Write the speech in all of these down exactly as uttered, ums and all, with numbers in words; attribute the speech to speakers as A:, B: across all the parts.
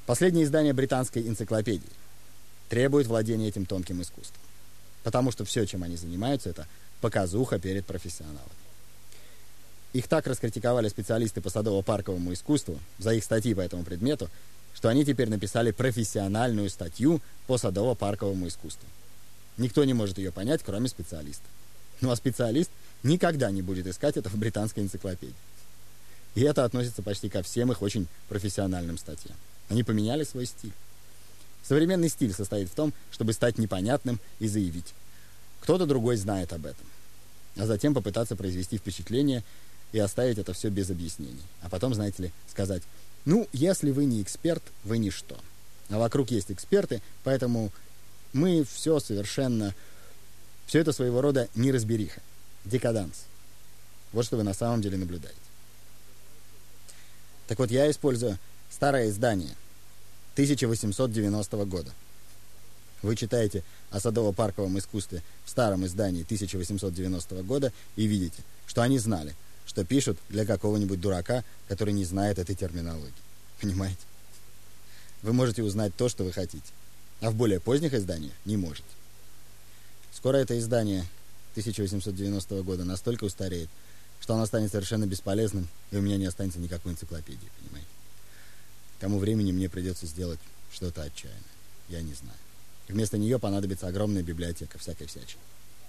A: Последнее издание британской энциклопедии требует владения этим тонким искусством, потому что все, чем они занимаются, это показуха перед профессионалами. Их так раскритиковали специалисты по садово-парковому искусству за их статьи по этому предмету, что они теперь написали профессиональную статью по садово-парковому искусству. Никто не может ее понять, кроме специалиста. Ну а специалист никогда не будет искать это в британской энциклопедии. И это относится почти ко всем их очень профессиональным статьям. Они поменяли свой стиль. Современный стиль состоит в том, чтобы стать непонятным и заявить: кто-то другой знает об этом. А затем попытаться произвести впечатление и оставить это все без объяснений. А потом, знаете ли, сказать: ну, если вы не эксперт, вы ничто. А вокруг есть эксперты, поэтому мы все совершенно... Все это своего рода неразбериха, декаданс. Вот что вы на самом деле наблюдаете. Так вот, я использую старое издание тысяча восемьсот девяностого года. Вы читаете о садово-парковом искусстве в старом издании тысяча восемьсот девяностого года и видите, что они знали, что пишут для какого-нибудь дурака, который не знает этой терминологии. Понимаете? Вы можете узнать то, что вы хотите, а в более поздних изданиях не можете. Скоро это издание тысяча восемьсот девяностого года настолько устареет, что оно станет совершенно бесполезным, и у меня не останется никакой энциклопедии, понимаете? К тому времени мне придется сделать что-то отчаянное. Я не знаю. Вместо нее понадобится огромная библиотека всякой всячины.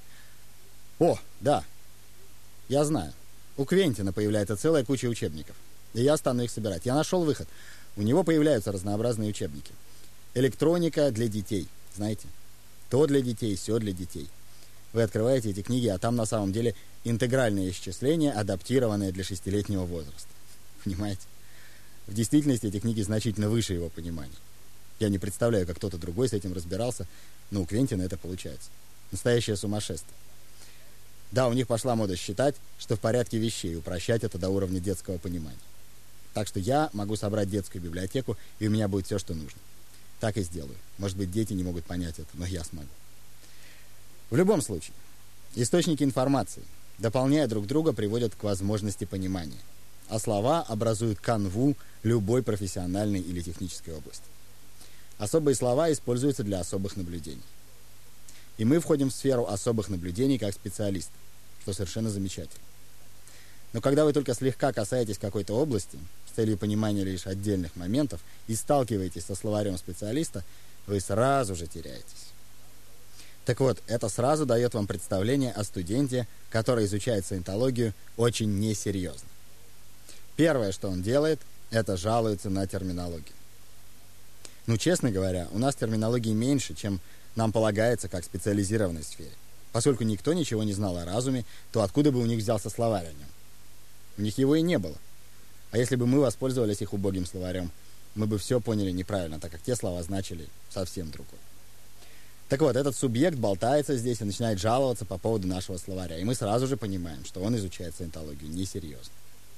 A: О, да, я знаю. У Квентина появляется целая куча учебников, и я стану их собирать. Я нашел выход. У него появляются разнообразные учебники. Электроника для детей, знаете? То для детей, сё для детей. Вы открываете эти книги, а там на самом деле интегральное исчисление, адаптированное для шестилетнего возраста. Понимаете? В действительности эти книги значительно выше его понимания. Я не представляю, как кто-то другой с этим разбирался, но у Квентина это получается. Настоящее сумасшествие. Да, у них пошла мода считать, что в порядке вещей упрощать это до уровня детского понимания. Так что я могу собрать детскую библиотеку, и у меня будет все, что нужно. Так и сделаю. Может быть, дети не могут понять это, но я смогу. В любом случае, источники информации, дополняя друг друга, приводят к возможности понимания, а слова образуют канву любой профессиональной или технической области. Особые слова используются для особых наблюдений. И мы входим в сферу особых наблюдений как специалисты, что совершенно замечательно. Но когда вы только слегка касаетесь какой-то области с целью понимания лишь отдельных моментов и сталкиваетесь со словарем специалиста, вы сразу же теряетесь. Так вот, это сразу дает вам представление о студенте, который изучает саентологию очень несерьезно. Первое, что он делает, это жалуется на терминологию. Ну, честно говоря, у нас терминологии меньше, чем нам полагается как специализированной сфере. Поскольку никто ничего не знал о разуме, то откуда бы у них взялся словарь о нем? У них его и не было. А если бы мы воспользовались их убогим словарем, мы бы все поняли неправильно, так как те слова значили совсем другое. Так вот, этот субъект болтается здесь и начинает жаловаться по поводу нашего словаря, и мы сразу же понимаем, что он изучает саентологию несерьезно.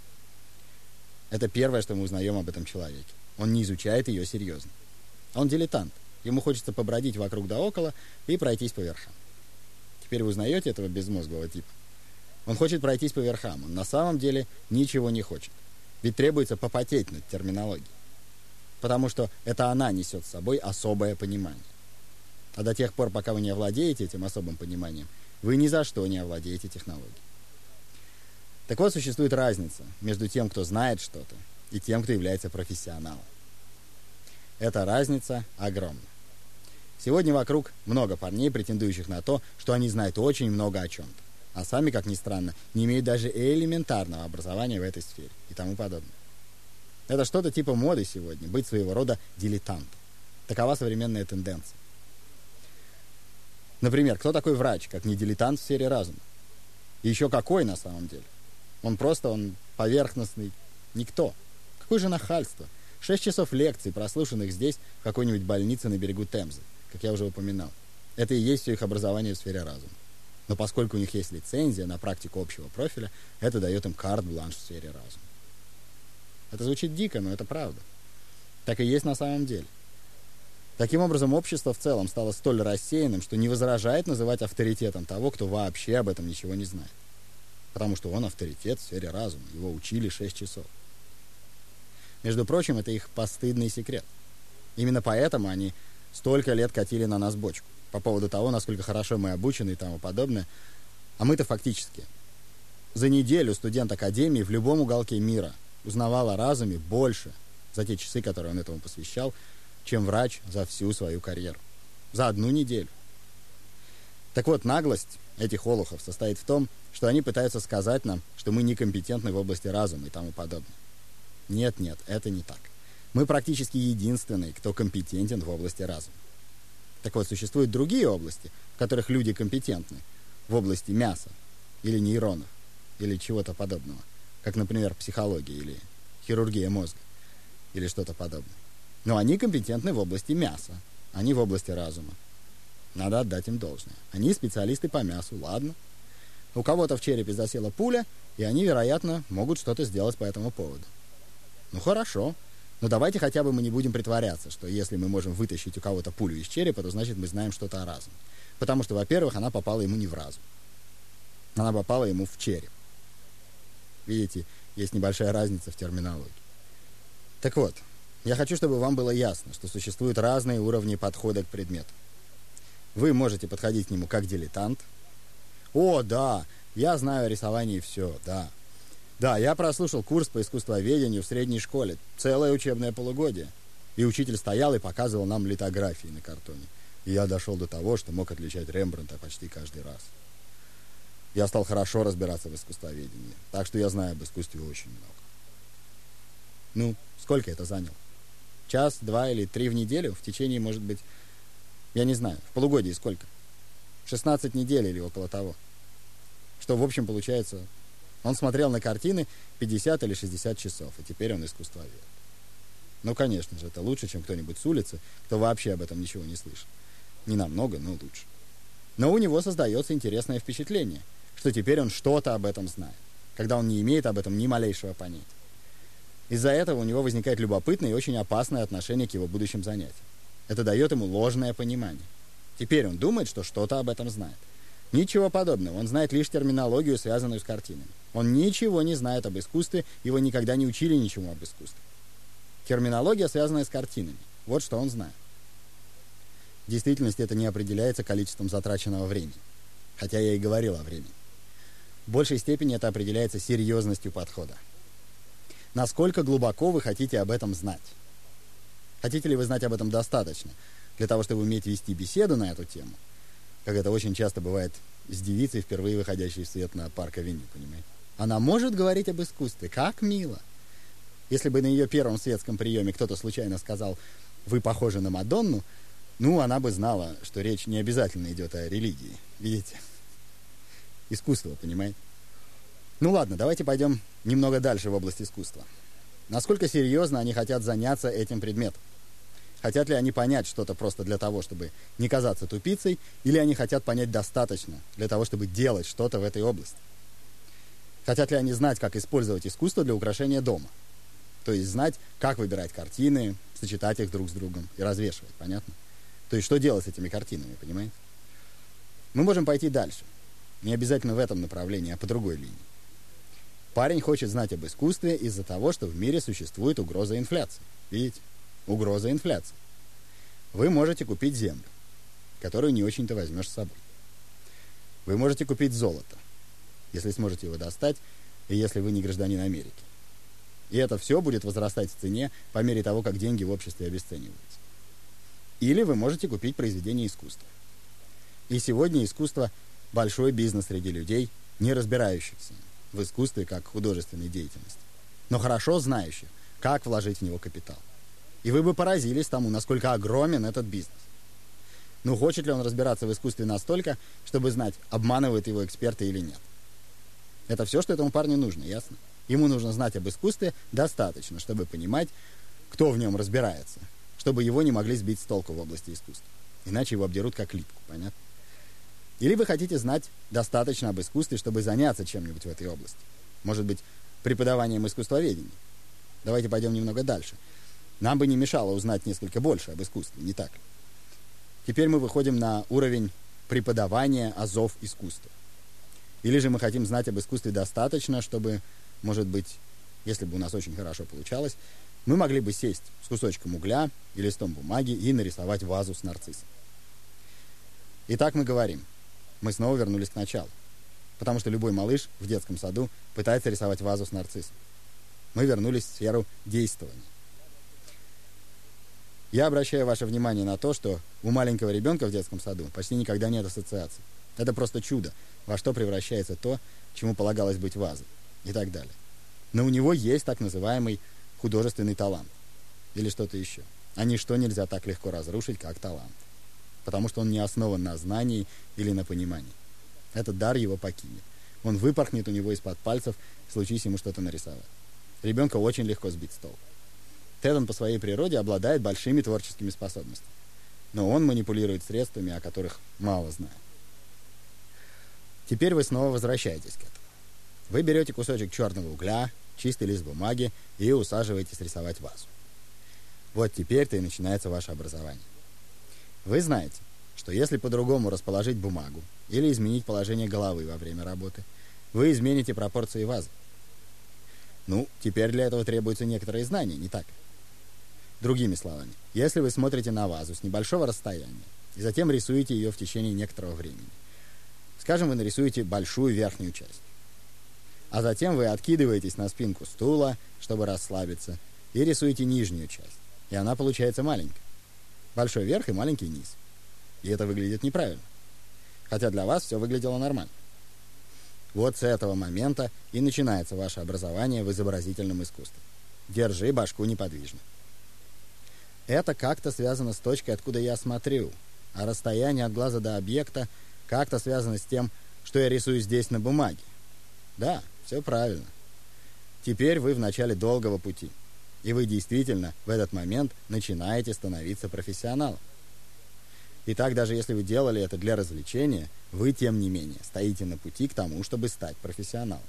A: Это первое, что мы узнаем об этом человеке. Он не изучает ее серьезно. Он дилетант. Ему хочется побродить вокруг да около и пройтись по верхам. Теперь вы узнаете этого безмозглого типа? Он хочет пройтись по верхам. Он на самом деле ничего не хочет. Ведь требуется попотеть над терминологией. Потому что это она несет с собой особое понимание. А до тех пор, пока вы не овладеете этим особым пониманием, вы ни за что не овладеете технологией. Так вот, существует разница между тем, кто знает что-то, и тем, кто является профессионалом. Эта разница огромна. Сегодня вокруг много парней, претендующих на то, что они знают очень много о чем-то, а сами, как ни странно, не имеют даже элементарного образования в этой сфере и тому подобное. Это что-то типа моды сегодня, быть своего рода дилетантом. Такова современная тенденция. Например, кто такой врач, как не дилетант в сфере разума? И еще какой на самом деле? Он просто, он поверхностный никто. Какое же нахальство. Шесть часов лекций, прослушанных здесь, в какой-нибудь больнице на берегу Темзы, как я уже упоминал. Это и есть все их образование в сфере разума. Но поскольку у них есть лицензия на практику общего профиля, это дает им карт-бланш в сфере разума. Это звучит дико, но это правда. Так и есть на самом деле. Таким образом, общество в целом стало столь рассеянным, что не возражает называть авторитетом того, кто вообще об этом ничего не знает. Потому что он авторитет в сфере разума. Его учили шесть часов. Между прочим, это их постыдный секрет. Именно поэтому они столько лет катили на нас бочку по поводу того, насколько хорошо мы обучены и тому подобное. А мы-то фактически за неделю студент академии в любом уголке мира узнавал о разуме больше за те часы, которые он этому посвящал, чем врач за всю свою карьеру. За одну неделю. Так вот, наглость этих олухов состоит в том, что они пытаются сказать нам, что мы некомпетентны в области разума и тому подобное. Нет, нет, это не так. Мы практически единственные, кто компетентен в области разума. Так вот, существуют другие области, в которых люди компетентны, в области мяса, или нейронов, или чего-то подобного, как, например, психология или хирургия мозга, или что-то подобное. Но они компетентны в области мяса, а не в области разума. Надо отдать им должное. Они специалисты по мясу, ладно. У кого-то в черепе засела пуля, и они, вероятно, могут что-то сделать по этому поводу. Ну хорошо, но давайте хотя бы мы не будем притворяться, что если мы можем вытащить у кого-то пулю из черепа, то значит мы знаем что-то о разуме. Потому что, во-первых, она попала ему не в разум. Она попала ему в череп. Видите, есть небольшая разница в терминологии. Так вот, я хочу, чтобы вам было ясно, что существуют разные уровни подхода к предмету. Вы можете подходить к нему как дилетант. О, да, я знаю о рисовании все, да. Да, я прослушал курс по искусствоведению в средней школе. Целое учебное полугодие. И учитель стоял и показывал нам литографии на картоне. И я дошел до того, что мог отличать Рембрандта почти каждый раз. Я стал хорошо разбираться в искусствоведении. Так что я знаю об искусстве очень много. Ну, сколько это заняло? Час, два или три в неделю? В течение, может быть, я не знаю, в полугодии сколько? шестнадцать недель или около того. Что, в общем, получается, он смотрел на картины пятьдесят или шестьдесят часов, и теперь он искусствовед. Ну, конечно же, это лучше, чем кто-нибудь с улицы, кто вообще об этом ничего не слышит. Не намного, но лучше. Но у него создается интересное впечатление, что теперь он что-то об этом знает, когда он не имеет об этом ни малейшего понятия. Из-за этого у него возникает любопытное и очень опасное отношение к его будущим занятиям. Это дает ему ложное понимание. Теперь он думает, что что-то об этом знает. Ничего подобного, он знает лишь терминологию, связанную с картинами. Он ничего не знает об искусстве, его никогда не учили ничему об искусстве. Терминология, связанная с картинами. Вот что он знает. В действительности это не определяется количеством затраченного времени. Хотя я и говорил о времени. В большей степени это определяется серьезностью подхода. Насколько глубоко вы хотите об этом знать? Хотите ли вы знать об этом достаточно для того, чтобы уметь вести беседу на эту тему? Как это очень часто бывает с девицей, впервые выходящей в свет на Парк-авеню, понимаете? Она может говорить об искусстве. Как мило! Если бы на ее первом светском приеме кто-то случайно сказал «Вы похожи на Мадонну», ну, она бы знала, что речь не обязательно идет о религии. Видите? Искусство, понимаете? Ну ладно, давайте пойдем немного дальше в область искусства. Насколько серьезно они хотят заняться этим предметом? Хотят ли они понять что-то просто для того, чтобы не казаться тупицей, или они хотят понять достаточно для того, чтобы делать что-то в этой области? Хотят ли они знать, как использовать искусство для украшения дома? То есть знать, как выбирать картины, сочетать их друг с другом и развешивать, понятно? То есть что делать с этими картинами, понимаете? Мы можем пойти дальше. Не обязательно в этом направлении, а по другой линии. Парень хочет знать об искусстве из-за того, что в мире существует угроза инфляции. Видите? Угроза инфляции. Вы можете купить землю, которую не очень-то возьмешь с собой. Вы можете купить золото, если сможете его достать, и если вы не гражданин Америки. И это все будет возрастать в цене по мере того, как деньги в обществе обесцениваются. Или вы можете купить произведение искусства. И сегодня искусство – большой бизнес среди людей, не разбирающихся в искусстве как художественной деятельности, но хорошо знающих, как вложить в него капитал. И вы бы поразились тому, насколько огромен этот бизнес. Ну, хочет ли он разбираться в искусстве настолько, чтобы знать, обманывают его эксперты или нет? Это все, что этому парню нужно, ясно? Ему нужно знать об искусстве достаточно, чтобы понимать, кто в нем разбирается, чтобы его не могли сбить с толку в области искусства. Иначе его обдерут как липку, понятно? Или вы хотите знать достаточно об искусстве, чтобы заняться чем-нибудь в этой области? Может быть, преподаванием искусствоведения? Давайте пойдем немного дальше. Нам бы не мешало узнать несколько больше об искусстве, не так ли? Теперь мы выходим на уровень преподавания азов искусства. Или же мы хотим знать об искусстве достаточно, чтобы, может быть, если бы у нас очень хорошо получалось, Мы могли бы сесть с кусочком угля и листом бумаги и нарисовать вазу с нарциссом. Итак, мы говорим. Мы снова вернулись к началу. Потому что любой малыш в детском саду пытается рисовать вазу с нарциссом. Мы вернулись в сферу действования. Я обращаю ваше внимание на то, что у маленького ребенка в детском саду почти никогда нет ассоциаций. Это просто чудо, во что превращается то, чему полагалось быть вазой, и так далее. Но у него есть так называемый художественный талант. Или что-то еще. А ничто нельзя так легко разрушить, как талант. Потому что он не основан на знании или на понимании. Этот дар его покинет. Он выпорхнет у него из-под пальцев, случись ему что-то нарисовать. Ребенка очень легко сбить с толку. Тедон по своей природе обладает большими творческими способностями. Но он манипулирует средствами, о которых мало знает. Теперь вы снова возвращаетесь к этому. Вы берете кусочек черного угля, чистый лист бумаги и усаживаетесь рисовать вазу. Вот теперь-то и начинается ваше образование. Вы знаете, что если по-другому расположить бумагу или изменить положение головы во время работы, вы измените пропорции вазы. Ну, теперь для этого требуются некоторые знания, не так? Другими словами, если вы смотрите на вазу с небольшого расстояния и затем рисуете ее в течение некоторого времени, скажем, вы нарисуете большую верхнюю часть, а затем вы откидываетесь на спинку стула, чтобы расслабиться, и рисуете нижнюю часть, и она получается маленькая. Большой верх и маленький низ. И это выглядит неправильно. Хотя для вас все выглядело нормально. Вот с этого момента и начинается ваше образование в изобразительном искусстве. Держи башку неподвижно. Это как-то связано с точкой, откуда я смотрю, а расстояние от глаза до объекта как-то связано с тем, что я рисую здесь на бумаге. Да, все правильно. Теперь вы в начале долгого пути, и вы действительно в этот момент начинаете становиться профессионалом. Итак, даже если вы делали это для развлечения, вы, тем не менее, стоите на пути к тому, чтобы стать профессионалом.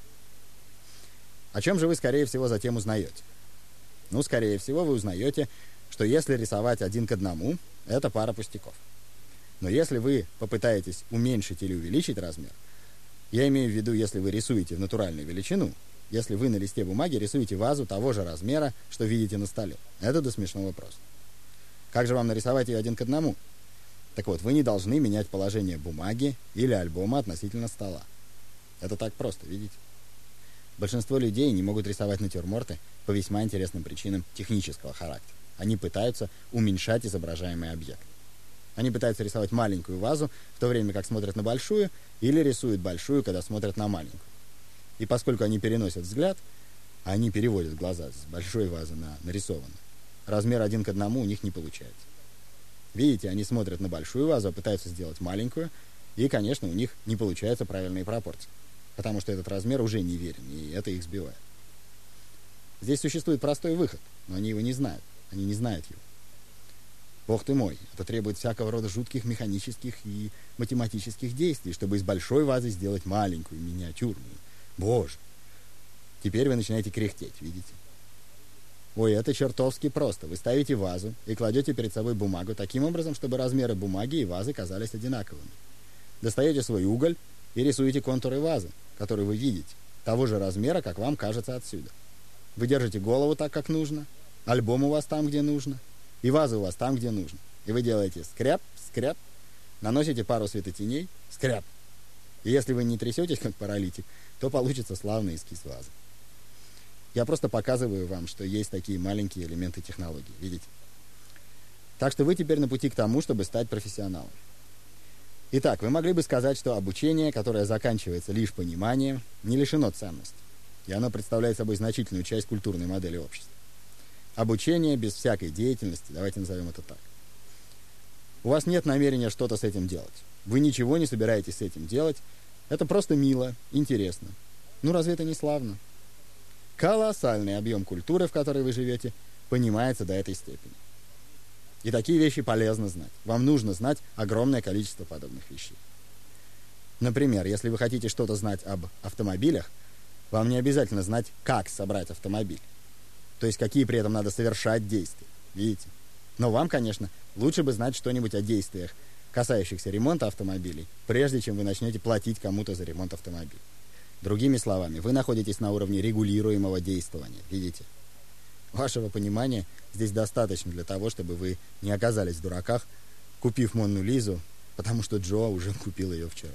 A: О чем же вы, скорее всего, затем узнаете? Ну, скорее всего, вы узнаете, что если рисовать один к одному, это пара пустяков. Но если вы попытаетесь уменьшить или увеличить размер, я имею в виду, если вы рисуете в натуральную величину, если вы на листе бумаги рисуете вазу того же размера, что видите на столе, это до смешного просто. Как же вам нарисовать ее один к одному? Так вот, вы не должны менять положение бумаги или альбома относительно стола. Это так просто, видите? Большинство людей не могут рисовать натюрморты по весьма интересным причинам технического характера. Они пытаются уменьшать изображаемый объект. Они пытаются рисовать маленькую вазу, в то время как смотрят на большую, или рисуют большую, когда смотрят на маленькую. И поскольку они переносят взгляд, они переводят глаза с большой вазы на нарисованную, размер один к одному у них не получается. Видите, они смотрят на большую вазу, а пытаются сделать маленькую, и, конечно, у них не получаются правильные пропорции, потому что этот размер уже неверен, и это их сбивает. Здесь существует простой выход, но они его не знают, они не знают его. Бог ты мой, это требует всякого рода жутких механических и математических действий, чтобы из большой вазы сделать маленькую, миниатюрную. Боже! Теперь вы начинаете кряхтеть, видите? Ой, это чертовски просто. Вы ставите вазу и кладете перед собой бумагу таким образом, чтобы размеры бумаги и вазы казались одинаковыми. Достаете свой уголь и рисуете контуры вазы, которые вы видите, того же размера, как вам кажется отсюда. Вы держите голову так, как нужно, альбом у вас там, где нужно, и ваза у вас там, где нужно. И вы делаете скряп, скряп, наносите пару светотеней, скряп. И если вы не трясетесь, как паралитик, то получится славный эскиз вазы. Я просто показываю вам, что есть такие маленькие элементы технологии, видите? Так что вы теперь на пути к тому, чтобы стать профессионалом. Итак, вы могли бы сказать, что обучение, которое заканчивается лишь пониманием, не лишено ценности, и оно представляет собой значительную часть культурной модели общества. Обучение без всякой деятельности, давайте назовем это так. У вас нет намерения что-то с этим делать. Вы ничего не собираетесь с этим делать. Это просто мило, интересно. Ну разве это не славно? Колоссальный объем культуры, в которой вы живете, понимается до этой степени. И такие вещи полезно знать. Вам нужно знать огромное количество подобных вещей. Например, если вы хотите что-то знать об автомобилях, вам не обязательно знать, как собрать автомобиль. То есть, какие при этом надо совершать действия. Видите? Но вам, конечно, лучше бы знать что-нибудь о действиях, касающихся ремонта автомобилей, прежде чем вы начнете платить кому-то за ремонт автомобиля. Другими словами, вы находитесь на уровне регулируемого действования, видите? Вашего понимания здесь достаточно для того, чтобы вы не оказались в дураках, купив Монну Лизу, потому что Джо уже купил ее вчера.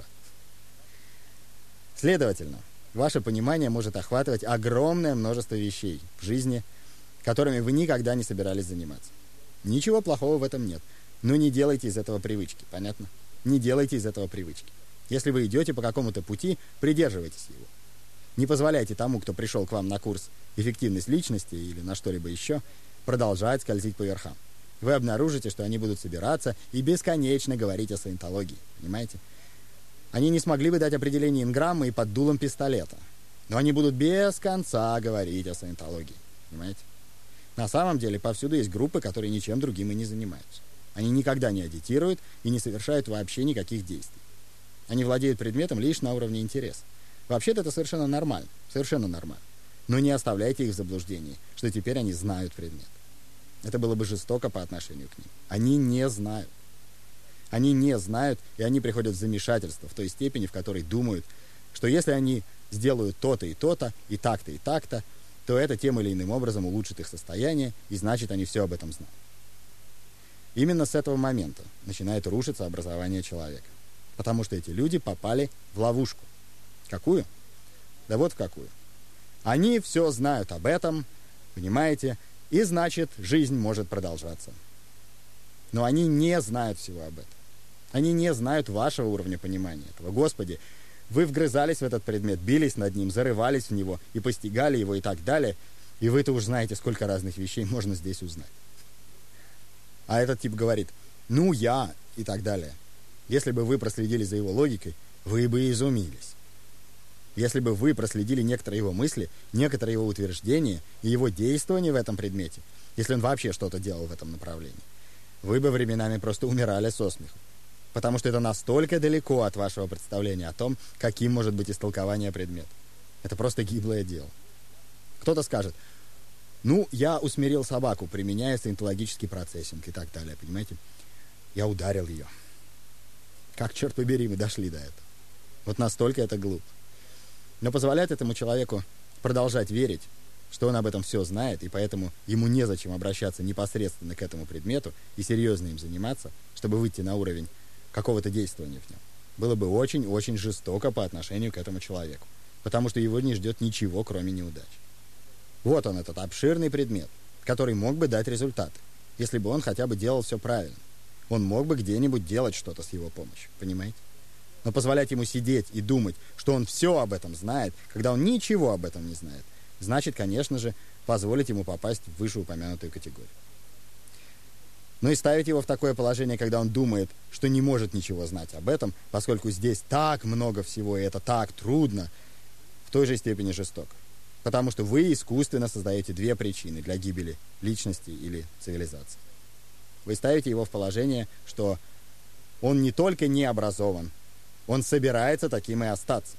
A: Следовательно, ваше понимание может охватывать огромное множество вещей в жизни, которыми вы никогда не собирались заниматься. Ничего плохого в этом нет, но не делайте из этого привычки, понятно? Не делайте из этого привычки. Если вы идете по какому-то пути, придерживайтесь его. Не позволяйте тому, кто пришел к вам на курс «Эффективность личности» или на что-либо еще, продолжать скользить по верхам. Вы обнаружите, что они будут собираться и бесконечно говорить о саентологии, понимаете? Они не смогли бы дать определение инграммы и под дулом пистолета, но они будут без конца говорить о саентологии, понимаете? На самом деле, повсюду есть группы, которые ничем другим и не занимаются. Они никогда не агитируют и не совершают вообще никаких действий. Они владеют предметом лишь на уровне интереса. Вообще-то это совершенно нормально, совершенно нормально. Но не оставляйте их в заблуждении, что теперь они знают предмет. Это было бы жестоко по отношению к ним. Они не знают. Они не знают, и они приходят в замешательство в той степени, в которой думают, что если они сделают то-то и то-то, и так-то, и так-то, то это тем или иным образом улучшит их состояние, и значит, они все об этом знают. Именно с этого момента начинает рушиться образование человека. Потому что эти люди попали в ловушку. Какую? Да вот в какую. Они все знают об этом, понимаете, и значит, жизнь может продолжаться. Но они не знают всего об этом. Они не знают вашего уровня понимания этого. Господи, вы вгрызались в этот предмет, бились над ним, зарывались в него и постигали его и так далее, и вы-то уж знаете, сколько разных вещей можно здесь узнать. А этот тип говорит, ну я, и так далее. Если бы вы проследили за его логикой, вы бы изумились. Если бы вы проследили некоторые его мысли, некоторые его утверждения и его действования в этом предмете, если он вообще что-то делал в этом направлении, вы бы временами просто умирали со смеху. Потому что это настолько далеко от вашего представления о том, каким может быть истолкование предмета. Это просто гиблое дело. Кто-то скажет, ну, я усмирил собаку, применяя саентологический процессинг и так далее, понимаете? Я ударил ее. Как, черт побери, мы дошли до этого. Вот настолько это глупо. Но позволять этому человеку продолжать верить, что он об этом все знает, и поэтому ему незачем обращаться непосредственно к этому предмету и серьезно им заниматься, чтобы выйти на уровень какого-то действования в нем, было бы очень-очень жестоко по отношению к этому человеку, потому что его не ждет ничего, кроме неудач. Вот он, этот обширный предмет, который мог бы дать результаты, если бы он хотя бы делал все правильно. Он мог бы где-нибудь делать что-то с его помощью, понимаете? Но позволять ему сидеть и думать, что он все об этом знает, когда он ничего об этом не знает, значит, конечно же, позволить ему попасть в вышеупомянутую категорию. Но и ставить его в такое положение, когда он думает, что не может ничего знать об этом, поскольку здесь так много всего, и это так трудно, в той же степени жестоко. Потому что вы искусственно создаете две причины для гибели личности или цивилизации. Вы ставите его в положение, что он не только не образован, он собирается таким и остаться.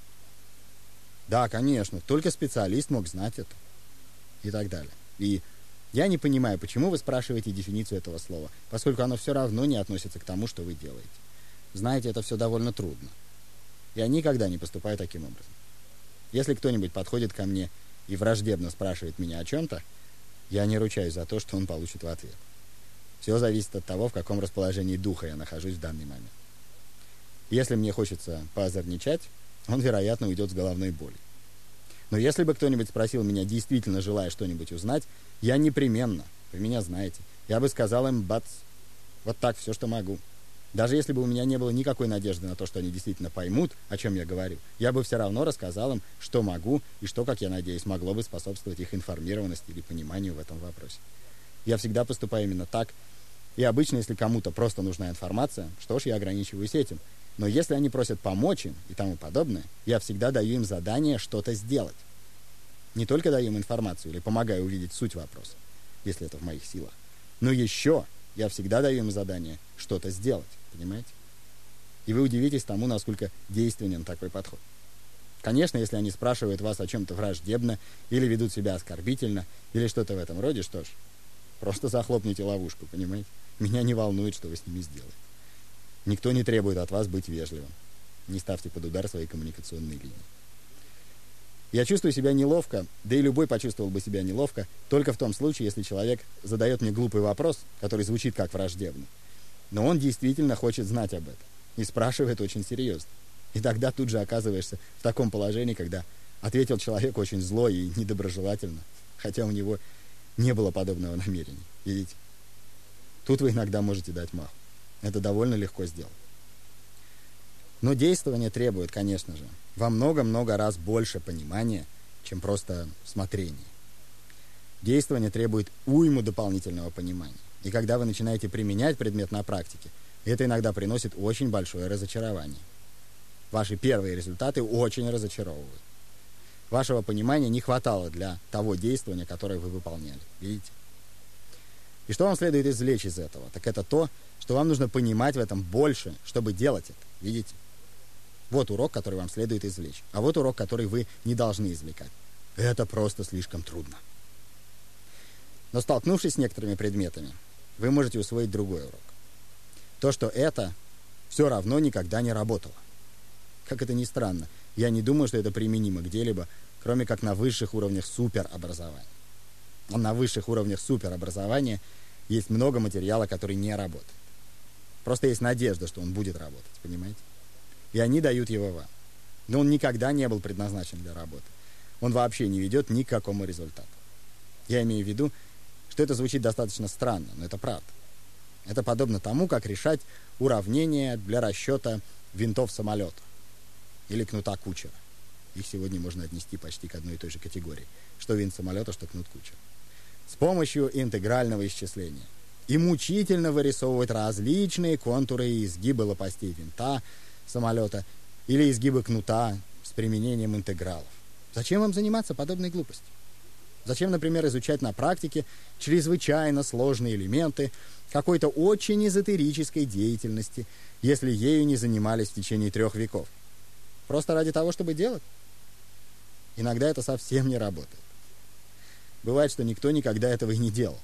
A: Да, конечно, только специалист мог знать это. И так далее. И я не понимаю, почему вы спрашиваете дефиницию этого слова, поскольку оно все равно не относится к тому, что вы делаете. Знаете, это все довольно трудно. Я никогда не поступаю таким образом. Если кто-нибудь подходит ко мне и враждебно спрашивает меня о чем-то, я не ручаюсь за то, что он получит в ответ. Все зависит от того, в каком расположении духа я нахожусь в данный момент. Если мне хочется поозорничать, он, вероятно, уйдет с головной болью. Но если бы кто-нибудь спросил меня, действительно желая что-нибудь узнать, я непременно, вы меня знаете, я бы сказал им бац, вот так все, что могу. Даже если бы у меня не было никакой надежды на то, что они действительно поймут, о чем я говорю, я бы все равно рассказал им, что могу, и что, как я надеюсь, могло бы способствовать их информированности или пониманию в этом вопросе. Я всегда поступаю именно так, и обычно, если кому-то просто нужна информация, что ж, я ограничиваюсь этим. Но если они просят помочь им и тому подобное, я всегда даю им задание что-то сделать. Не только даю им информацию или помогаю увидеть суть вопроса, если это в моих силах, но еще я всегда даю им задание что-то сделать, понимаете? И вы удивитесь тому, насколько действенен такой подход. Конечно, если они спрашивают вас о чем-то враждебно или ведут себя оскорбительно, или что-то в этом роде, что ж, просто захлопните ловушку, понимаете? Меня не волнует, что вы с ними сделаете. Никто не требует от вас быть вежливым. Не ставьте под удар свои коммуникационные линии. Я чувствую себя неловко, да и любой почувствовал бы себя неловко, только в том случае, если человек задает мне глупый вопрос, который звучит как враждебный. Но он действительно хочет знать об этом и спрашивает очень серьезно. И тогда тут же оказываешься в таком положении, когда ответил человек очень зло и недоброжелательно, хотя у него не было подобного намерения. Видите? Тут вы иногда можете дать маху. Это довольно легко сделать. Но действование требует, конечно же, во много-много раз больше понимания, чем просто смотрение. Действование требует уйму дополнительного понимания. И когда вы начинаете применять предмет на практике, это иногда приносит очень большое разочарование. Ваши первые результаты очень разочаровывают. Вашего понимания не хватало для того действия, которое вы выполняли. Видите? И что вам следует извлечь из этого? Так это то, что вам нужно понимать в этом больше, чтобы делать это. Видите? Вот урок, который вам следует извлечь. А вот урок, который вы не должны извлекать. Это просто слишком трудно. Но столкнувшись с некоторыми предметами, вы можете усвоить другой урок. То, что это все равно никогда не работало. Как это ни странно, я не думаю, что это применимо где-либо, кроме как на высших уровнях суперобразования. А на высших уровнях суперобразования есть много материала, который не работает. Просто есть надежда, что он будет работать, понимаете? И они дают его вам. Но он никогда не был предназначен для работы. Он вообще не ведет ни к какому результату. Я имею в виду, что это звучит достаточно странно, но это правда. Это подобно тому, как решать уравнения для расчета винтов самолета или кнута кучера. Их сегодня можно отнести почти к одной и той же категории. Что винт самолета, что кнут кучера. С помощью интегрального исчисления. И мучительно вырисовывать различные контуры и изгибы лопастей винта самолета или изгибы кнута с применением интегралов. Зачем вам заниматься подобной глупостью? Зачем, например, изучать на практике чрезвычайно сложные элементы какой-то очень эзотерической деятельности, если ею не занимались в течение трех веков? Просто ради того, чтобы делать? Иногда это совсем не работает. Бывает, что никто никогда этого и не делал.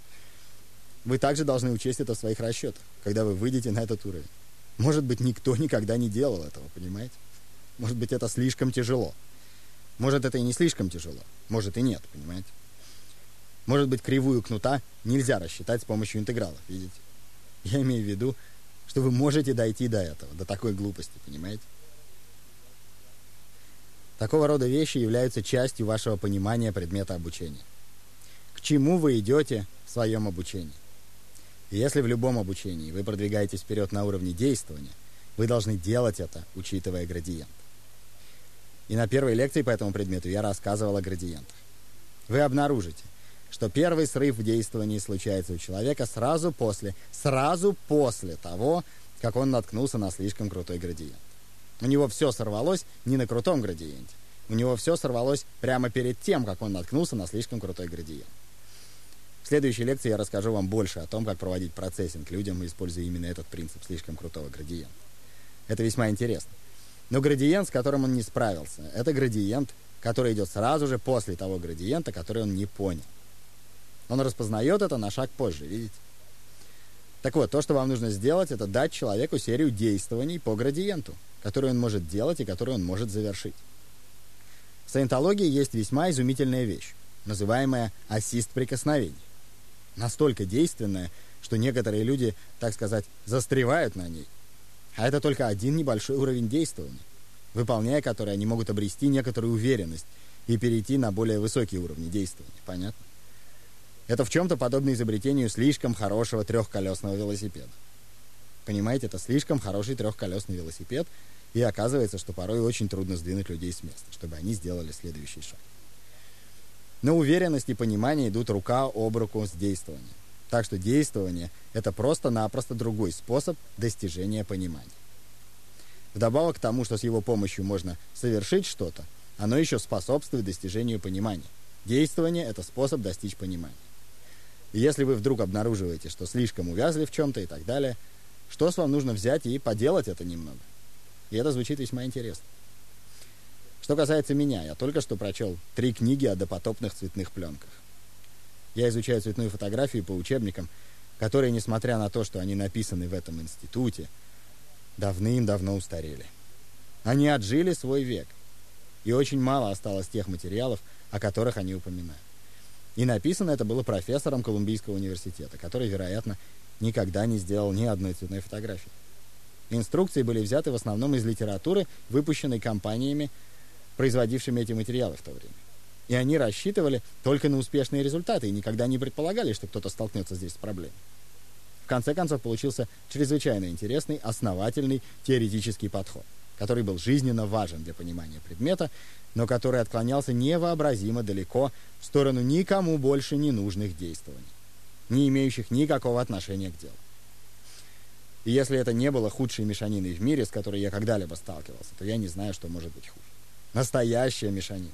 A: Вы также должны учесть это в своих расчетах, когда вы выйдете на этот уровень. Может быть, никто никогда не делал этого, понимаете? Может быть, это слишком тяжело. Может, это и не слишком тяжело. Может, и нет, понимаете? Может быть, кривую кнута нельзя рассчитать с помощью интегралов, видите? Я имею в виду, что вы можете дойти до этого, до такой глупости, понимаете? Такого рода вещи являются частью вашего понимания предмета обучения. К чему вы идете в своем обучении? И если в любом обучении вы продвигаетесь вперед на уровне действования, вы должны делать это, учитывая градиент. И на первой лекции по этому предмету я рассказывал о градиентах. Вы обнаружите, что первый срыв в действовании случается у человека сразу после, сразу после того, как он наткнулся на слишком крутой градиент. У него все сорвалось не на крутом градиенте. У него все сорвалось прямо перед тем, как он наткнулся на слишком крутой градиент. В следующей лекции я расскажу вам больше о том, как проводить процессинг людям, используя именно этот принцип слишком крутого градиента. Это весьма интересно. Но градиент, с которым он не справился, это градиент, который идет сразу же после того градиента, который он не понял. Он распознает это на шаг позже, видите? Так вот, то, что вам нужно сделать, это дать человеку серию действований по градиенту, которые он может делать и которые он может завершить. В саентологии есть весьма изумительная вещь, называемая ассист прикосновений. Настолько действенная, что некоторые люди, так сказать, застревают на ней. А это только один небольшой уровень действования, выполняя который они могут обрести некоторую уверенность и перейти на более высокие уровни действования. Понятно? Это в чем-то подобно изобретению слишком хорошего трехколесного велосипеда. Понимаете, это слишком хороший трехколесный велосипед, и оказывается, что порой очень трудно сдвинуть людей с места, чтобы они сделали следующий шаг. Но уверенность и понимание идут рука об руку с действованием. Так что действование – это просто-напросто другой способ достижения понимания. Вдобавок к тому, что с его помощью можно совершить что-то, оно еще способствует достижению понимания. Действование – это способ достичь понимания. И если вы вдруг обнаруживаете, что слишком увязли в чем-то и так далее, что с вам нужно взять и поделать это немного? И это звучит весьма интересно. Что касается меня, я только что прочел три книги о допотопных цветных пленках. Я изучаю цветную фотографию по учебникам, которые, несмотря на то, что они написаны в этом институте, давным-давно устарели. Они отжили свой век. и очень мало осталось тех материалов, о которых они упоминают. И написано это было профессором Колумбийского университета, который, вероятно, никогда не сделал ни одной цветной фотографии. Инструкции были взяты в основном из литературы, выпущенной компаниями, производившими эти материалы в то время. И они рассчитывали только на успешные результаты и никогда не предполагали, что кто-то столкнется здесь с проблемой. В конце концов, получился чрезвычайно интересный, основательный теоретический подход, который был жизненно важен для понимания предмета, но который отклонялся невообразимо далеко в сторону никому больше не нужных действований, не имеющих никакого отношения к делу. И если это не было худшей мешаниной в мире, с которой я когда-либо сталкивался, то я не знаю, что может быть хуже. Настоящая мешанина.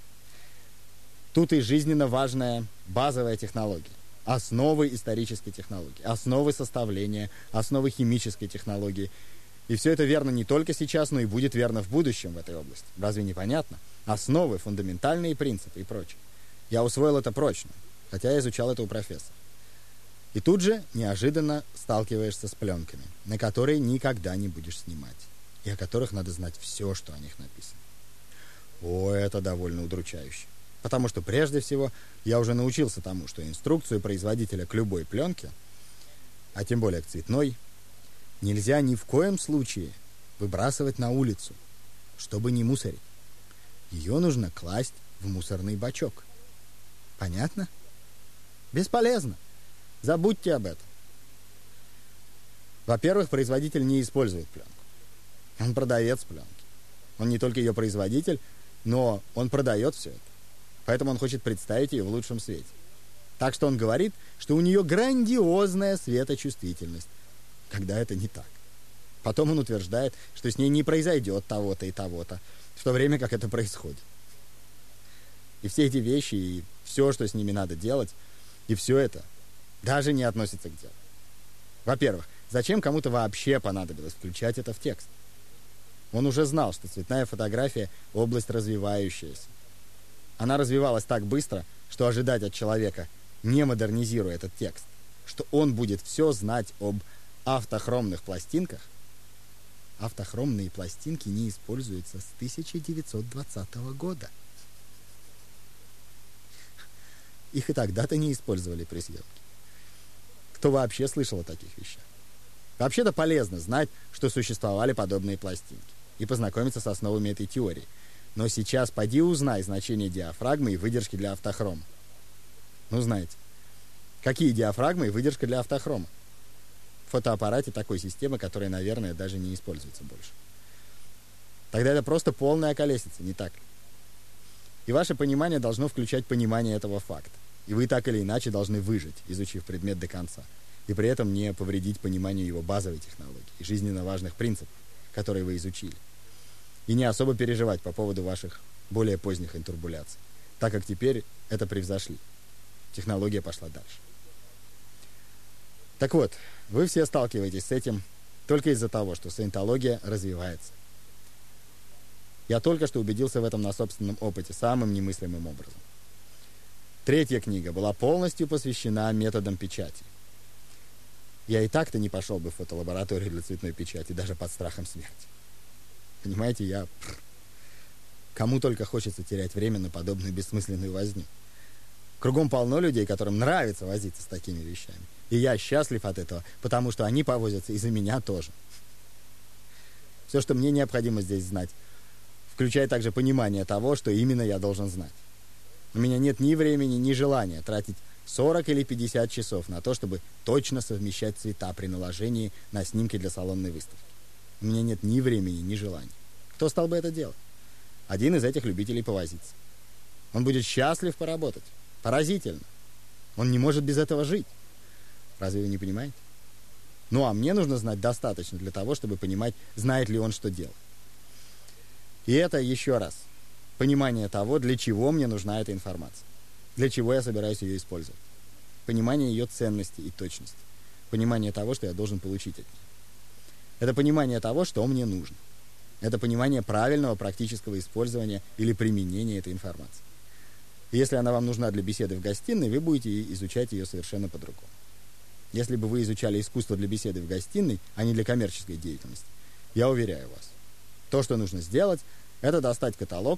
A: Тут и жизненно важная базовая технология, основы исторической технологии, основы составления, основы химической технологии. И все это верно не только сейчас, но и будет верно в будущем в этой области. Разве не понятно? Основы, фундаментальные принципы и прочее. Я усвоил это прочно, хотя я изучал это у профессора. И тут же неожиданно сталкиваешься с пленками, на которые никогда не будешь снимать, и о которых надо знать все, что о них написано. О, это довольно удручающе. Потому что прежде всего я уже научился тому, что инструкцию производителя к любой пленке, а тем более к цветной, нельзя ни в коем случае выбрасывать на улицу, чтобы не мусорить. Ее нужно класть в мусорный бачок. Понятно? Бесполезно. Забудьте об этом. Во-первых, производитель не использует пленку. Он продавец пленки. Он не только ее производитель, но он продает все это. Поэтому он хочет представить ее в лучшем свете. Так что он говорит, что у нее грандиозная светочувствительность, когда это не так. Потом он утверждает, что с ней не произойдет того-то и того-то, в то время как это происходит. И все эти вещи, и все, что с ними надо делать, и все это даже не относится к делу. Во-первых, зачем кому-то вообще понадобилось включать это в текст? Он уже знал, что цветная фотография — область развивающаяся. Она развивалась так быстро, что ожидать от человека, не модернизируя этот текст, что он будет все знать об автохромных пластинках. Автохромные пластинки не используются с тысяча девятьсот двадцатого года. Их и тогда-то не использовали при съемке. Кто вообще слышал о таких вещах? Вообще-то полезно знать, что существовали подобные пластинки, и познакомиться с основами этой теории. Но сейчас поди узнай значение диафрагмы и выдержки для автохрома. Ну, знаете, какие диафрагмы и выдержка для автохрома? В фотоаппарате такой системы, которая, наверное, даже не используется больше. Тогда это просто полная околесица, не так ли? И ваше понимание должно включать понимание этого факта. И вы так или иначе должны выжить, изучив предмет до конца, и при этом не повредить пониманию его базовой технологии и жизненно важных принципов, которые вы изучили. И не особо переживать по поводу ваших более поздних интурбуляций, так как теперь это превзошли. Технология пошла дальше. Так вот, вы все сталкиваетесь с этим только из-за того, что саентология развивается. Я только что убедился в этом на собственном опыте самым немыслимым образом. Третья книга была полностью посвящена методам печати. Я и так-то не пошел бы в фотолабораторию для цветной печати, даже под страхом смерти. Понимаете, я... Кому только хочется терять время на подобную бессмысленную возню. Кругом полно людей, которым нравится возиться с такими вещами. И я счастлив от этого, потому что они повозятся из-за меня тоже. Все, что мне необходимо здесь знать, включая также понимание того, что именно я должен знать. У меня нет ни времени, ни желания тратить сорок или пятьдесят часов на то, чтобы точно совмещать цвета при наложении на снимки для салонной выставки. У меня нет ни времени, ни желания. Кто стал бы это делать? Один из этих любителей повозиться. Он будет счастлив поработать. Поразительно. Он не может без этого жить. Разве вы не понимаете? Ну, а мне нужно знать достаточно для того, чтобы понимать, знает ли он, что делать. И это еще раз понимание того, для чего мне нужна эта информация. Для чего я собираюсь ее использовать. Понимание ее ценности и точности. Понимание того, что я должен получить от нее. Это понимание того, что мне нужно. Это понимание правильного практического использования или применения этой информации. И если она вам нужна для беседы в гостиной, вы будете изучать ее совершенно по-другому. Если бы вы изучали искусство для беседы в гостиной, а не для коммерческой деятельности, я уверяю вас, то, что нужно сделать, это достать каталог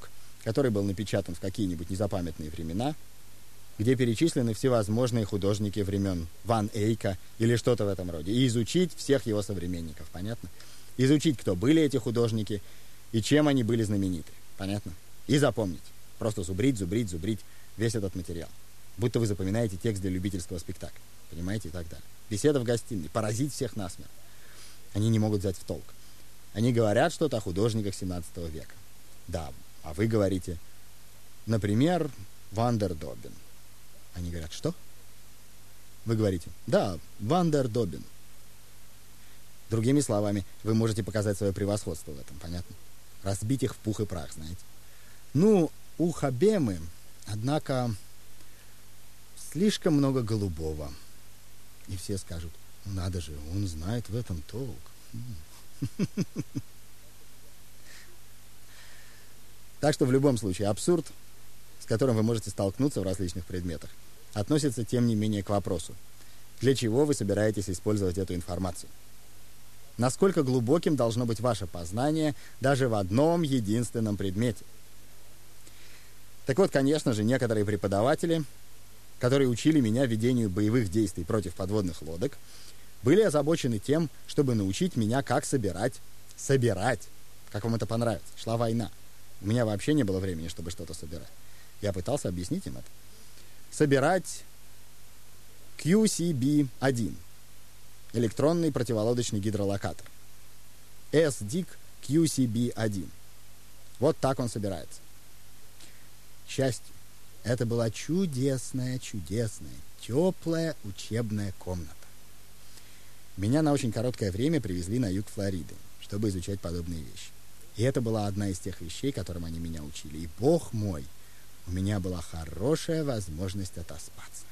A: который был напечатан в какие-нибудь незапамятные времена, где перечислены всевозможные художники времен Ван Эйка или что-то в этом роде, и изучить всех его современников, понятно? Изучить, кто были эти художники и чем они были знамениты, понятно? И запомнить. Просто зубрить, зубрить, зубрить весь этот материал. Будто вы запоминаете текст для любительского спектакля, понимаете, и так далее. Беседа в гостиной, поразить всех насмерть. Они не могут взять в толк. Они говорят что-то о художниках семнадцатого века. Да, а вы говорите, например, Ван дер Доббен. Они говорят, что? Вы говорите, да, Ван дер Доббен. Другими словами, вы можете показать свое превосходство в этом, понятно? Разбить их в пух и прах, знаете. Ну, у Хобемы, однако, слишком много голубого. И все скажут, надо же, он знает в этом толк. Так что в любом случае абсурд, с которым вы можете столкнуться в различных предметах, относится тем не менее к вопросу, для чего вы собираетесь использовать эту информацию. Насколько глубоким должно быть ваше познание даже в одном единственном предмете. Так вот, конечно же, некоторые преподаватели, которые учили меня ведению боевых действий против подводных лодок, были озабочены тем, чтобы научить меня, как собирать, собирать, как вам это понравится. Шла война. У меня вообще не было времени, чтобы что-то собирать. Я пытался объяснить им это. Собирать кью си би один, электронный противолодочный гидролокатор. эс ди ай си кью си би один. Вот так он собирается. К счастью, это была чудесная, чудесная, теплая учебная комната. Меня на очень короткое время привезли на юг Флориды, чтобы изучать подобные вещи. И это была одна из тех вещей, которым они меня учили. И, бог мой, у меня была хорошая возможность отоспаться.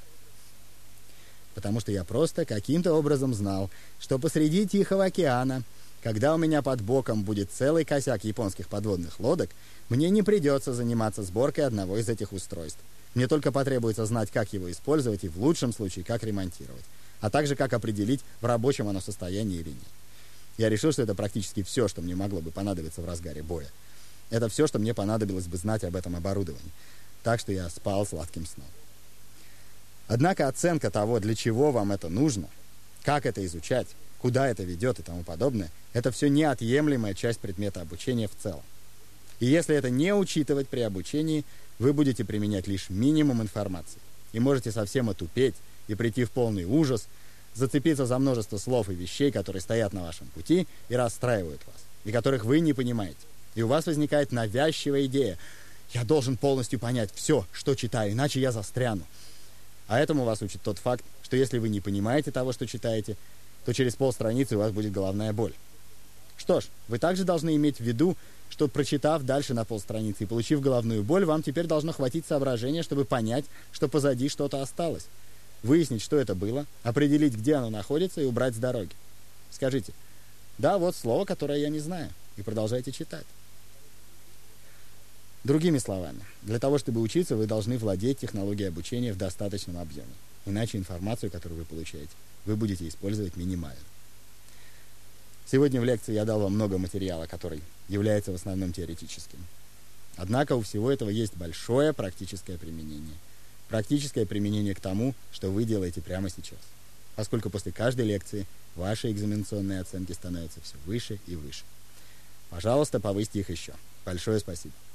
A: Потому что я просто каким-то образом знал, что посреди Тихого океана, когда у меня под боком будет целый косяк японских подводных лодок, мне не придется заниматься сборкой одного из этих устройств. Мне только потребуется знать, как его использовать и в лучшем случае, как ремонтировать, а также как определить, в рабочем оно состоянии или нет. Я решил, что это практически все, что мне могло бы понадобиться в разгаре боя. Это все, что мне понадобилось бы знать об этом оборудовании. Так что я спал сладким сном. Однако оценка того, для чего вам это нужно, как это изучать, куда это ведет и тому подобное, это все неотъемлемая часть предмета обучения в целом. И если это не учитывать при обучении, вы будете применять лишь минимум информации. И можете совсем отупеть и прийти в полный ужас, зацепиться за множество слов и вещей, которые стоят на вашем пути и расстраивают вас, и которых вы не понимаете. И у вас возникает навязчивая идея: я должен полностью понять все, что читаю, иначе я застряну. А этому вас учит тот факт, что если вы не понимаете того, что читаете, то через полстраницы у вас будет головная боль. Что ж, вы также должны иметь в виду, что, прочитав дальше на полстраницы и получив головную боль, вам теперь должно хватить соображения, чтобы понять, что позади что-то осталось. Выяснить, что это было, определить, где оно находится, и убрать с дороги. Скажите: да, вот слово, которое я не знаю, и продолжайте читать. Другими словами, для того, чтобы учиться, вы должны владеть технологией обучения в достаточном объеме. Иначе информацию, которую вы получаете, вы будете использовать минимально. Сегодня в лекции я дал вам много материала, который является в основном теоретическим. Однако у всего этого есть большое практическое применение. Практическое применение к тому, что вы делаете прямо сейчас. Поскольку после каждой лекции ваши экзаменационные оценки становятся все выше и выше. Пожалуйста, повысьте их еще. Большое спасибо.